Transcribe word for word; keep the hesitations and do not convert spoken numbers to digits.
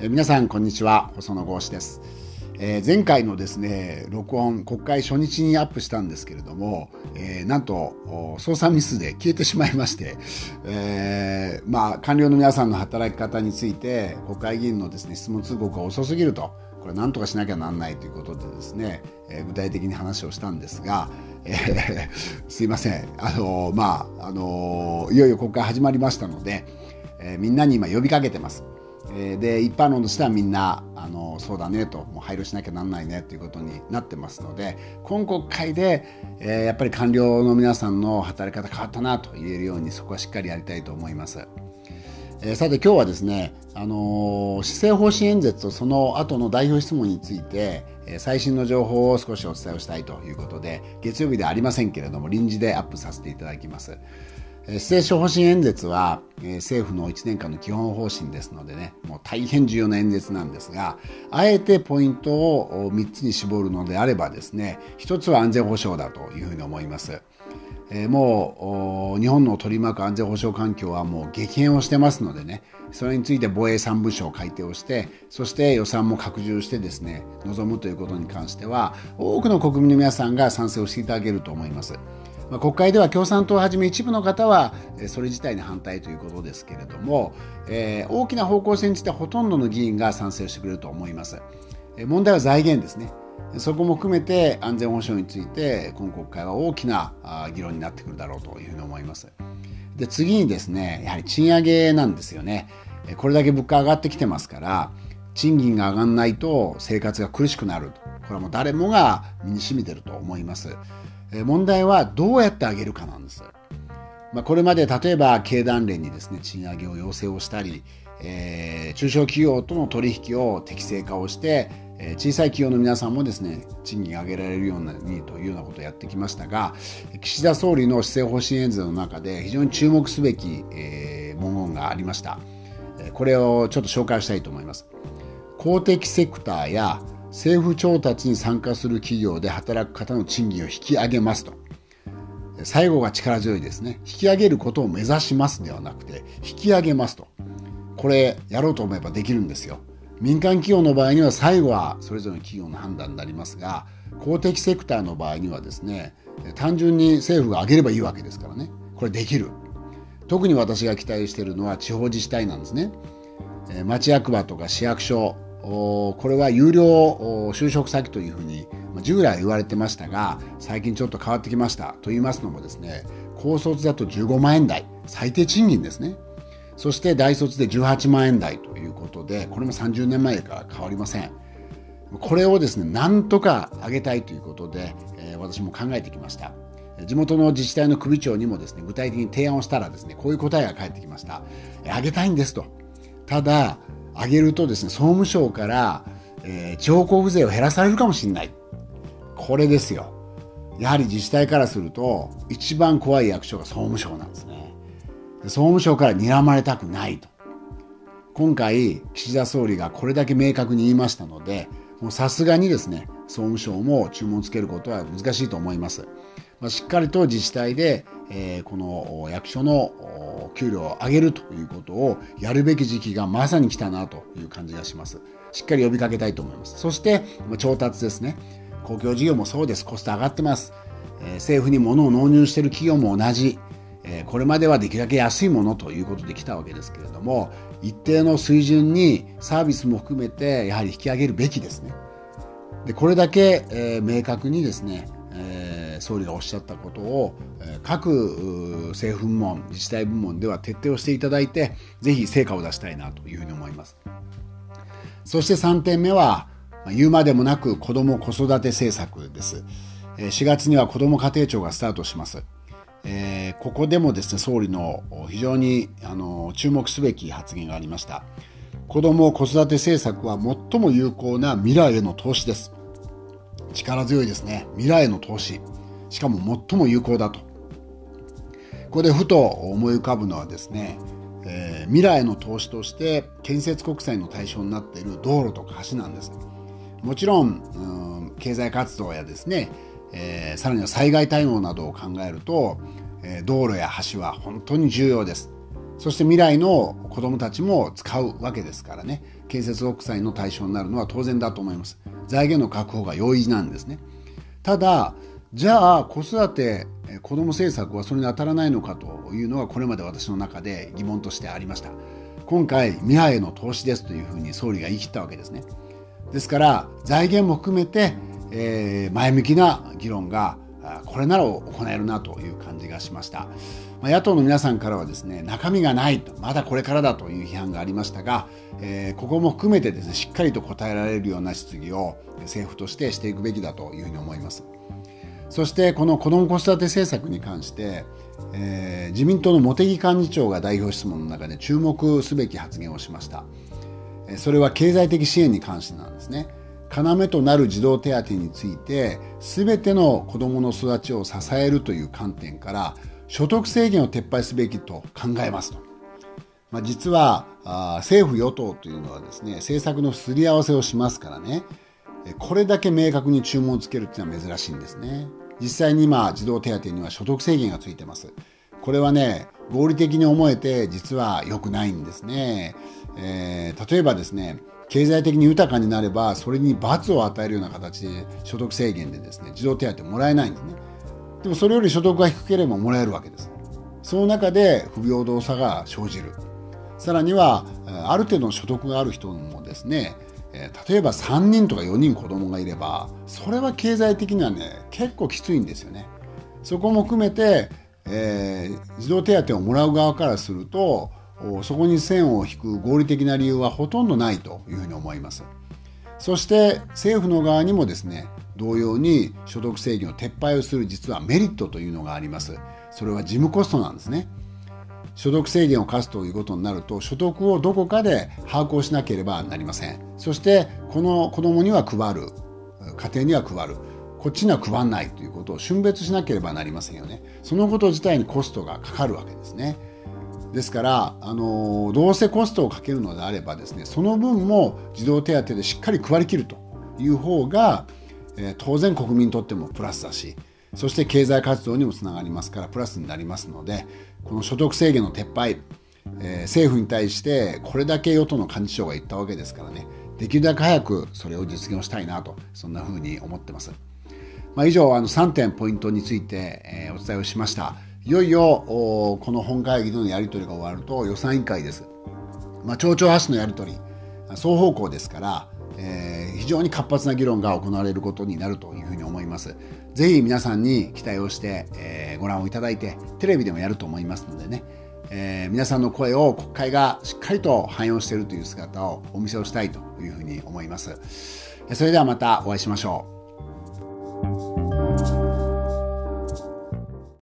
えー、皆さんこんにちは、細野豪志です。えー、前回のですね録音、国会初日にアップしたんですけれども、えー、なんと操作ミスで消えてしまいまして、えーまあ、官僚の皆さんの働き方について国会議員のですね質問通告が遅すぎると、これ何とかしなきゃなんないということでですね、えー、具体的に話をしたんですが、えー、すいません、あのー、まああのー、いよいよ国会始まりましたので、えー、みんなに今呼びかけてます。で一般論としてはみんなあのそうだねと、もう配慮しなきゃなんないねということになってますので、今国会で、えー、やっぱり官僚の皆さんの働き方変わったなと言えるように、そこはしっかりやりたいと思います。えー、さて今日はですね、あのー、施政方針演説とその後の代表質問について、えー、最新の情報を少しお伝えをしたいということで、月曜日ではありませんけれども臨時でアップさせていただきます。施政方針演説は政府のいちねんかんの基本方針ですのでね、もう大変重要な演説なんですが、あえてポイントをみっつに絞るのであればですね、ひとつは安全保障だというふうに思います。もう日本の取り巻く安全保障環境はもう激変をしてますのでね、それについて防衛三文書を改定をして、そして予算も拡充してですね臨むということに関しては、多くの国民の皆さんが賛成をしていただけると思います。国会では共産党をはじめ一部の方はそれ自体に反対ということですけれども、えー、大きな方向性についてはほとんどの議員が賛成してくれると思います。問題は財源ですね。そこも含めて安全保障について今国会は大きな議論になってくるだろうというふうに思います。で次にですね、やはり賃上げなんですよね。これだけ物価上がってきてますから、賃金が上がらないと生活が苦しくなると、これはもう誰もが身に染みていると思います。問題はどうやって上げるかなんです。まあ、これまで例えば経団連にですね賃上げを要請をしたり、えー、中小企業との取引を適正化をして、えー、小さい企業の皆さんもですね賃金を上げられるようにというようなことをやってきましたが、岸田総理の施政方針演説の中で非常に注目すべき、えー、文言がありました。これをちょっと紹介したいと思います。公的セクターや政府調達に参加する企業で働く方の賃金を引き上げますと。最後が力強いですね。引き上げることを目指しますではなくて、引き上げますと。これやろうと思えばできるんですよ。民間企業の場合には最後はそれぞれの企業の判断になりますが、公的セクターの場合にはですね、単純に政府が上げればいいわけですからね。これできる。特に私が期待しているのは地方自治体なんですね。町役場とか市役所、これは有料就職先というふうに従来言われてましたが、最近ちょっと変わってきました。と言いますのもですね、高卒だとじゅうごまんえん台、最低賃金ですね。そして大卒でじゅうはちまんえん台ということで、これもさんじゅうねんまえから変わりません。これをですねなんとか上げたいということで、えー、私も考えてきました。地元の自治体の首長にもですね具体的に提案をしたらですね、こういう答えが返ってきました。上げたいんですと。ただ上げるとですね、総務省から、えー、地方交付税を減らされるかもしれない。これですよ。やはり自治体からすると一番怖い役所が総務省なんですね。で総務省から睨まれたくないと。今回岸田総理がこれだけ明確に言いましたので、もうさすがにですね総務省も注文をつけることは難しいと思います。まあ、しっかりと自治体で、えー、この役所の給料を上げるということをやるべき時期がまさに来たなという感じがします。しっかり呼びかけたいと思います。そして調達ですね。公共事業もそうです。コスト上がってます。えー、政府に物を納入している企業も同じ。えー、これまではできるだけ安いものということで来たわけですけれども、一定の水準にサービスも含めてやはり引き上げるべきですね。でこれだけ、えー、明確にですね、えー、総理がおっしゃったことを、えー、各政府部門、自治体部門では徹底をしていただいて、ぜひ成果を出したいなというふうに思います。そしてさんてんめは、言うまでもなく子ども子育て政策です。しがつには子ども家庭庁がスタートします。えー、ここでもですね、総理の非常にあの注目すべき発言がありました。子ども子育て政策は最も有効な未来への投資です。力強いですね。未来への投資。しかも最も有効だと。ここでふと思い浮かぶのはですね、えー、未来への投資として建設国債の対象になっている道路とか橋なんです。もちろん、うん、経済活動やですね、えー、さらには災害対応などを考えると、えー、道路や橋は本当に重要です。 そして未来の子どもたちも使うわけですからね、建設国債の対象になるのは当然だと思います。財源の確保が容易なんですね。ただじゃあ子育て子ども政策はそれに当たらないのかというのがこれまで私の中で疑問としてありました。今回未来への投資ですというふうに総理が言い切ったわけですね。ですから財源も含めて、えー、前向きな議論がこれなら行えるなという感じがしました。まあ、野党の皆さんからはですね、中身がないと、まだこれからだという批判がありましたが、えー、ここも含めてですね、しっかりと答えられるような質疑を政府としてしていくべきだというふうに思います。そしてこの子ども子育て政策に関して、えー、自民党の茂木幹事長が代表質問の中で注目すべき発言をしました。それは経済的支援に関してなんですね。要となる児童手当について、すべての子どもの育ちを支えるという観点から所得制限を撤廃すべきと考えますと。まあ、実はあ政府与党というのはですね、政策のすり合わせをしますからね、これだけ明確に注文をつけるというのは珍しいんですね。実際に今児童手当には所得制限がついてます。これはね、合理的に思えて実は良くないんですね。えー、例えばですね、経済的に豊かになればそれに罰を与えるような形で所得制限でですね、児童手当もらえないんですね。でもそれより所得が低ければもらえるわけです。その中で不平等さが生じる。さらにはある程度の所得がある人もですね、例えばさんにんとかよにん子供がいれば、それは経済的にはね結構きついんですよね。そこも含めて、えー、児童手当をもらう側からすると、そこに線を引く合理的な理由はほとんどないというふうに思います。そして政府の側にもですね、同様に所得制限を撤廃をする実はメリットというのがあります。それは事務コストなんですね。所得制限を課すということになると、所得をどこかで把握をしなければなりません。そしてこの子どもには配る、家庭には配る、こっちには配らないということを峻別しなければなりませんよね。そのこと自体にコストがかかるわけですね。ですから、あのどうせコストをかけるのであればですね、その分も児童手当でしっかり配り切るという方が、えー、当然国民にとってもプラスだし、そして経済活動にもつながりますからプラスになりますので、この所得制限の撤廃、えー、政府に対してこれだけ与党の幹事長が言ったわけですからね、できるだけ早くそれを実現したいなと、そんなふうに思ってます。まあ、以上あのさんてんポイントについて、えー、お伝えをしました。いよいよこの本会議でのやり取りが終わると予算委員会です。まあ、町長橋のやり取り双方向ですから、えー、非常に活発な議論が行われることになるというふうに思います。ぜひ皆さんに期待をして、えー、ご覧をいただいて、テレビでもやると思いますのでね、えー、皆さんの声を国会がしっかりと反映しているという姿をお見せをしたいというふうに思います。それではまたお会いしましょう。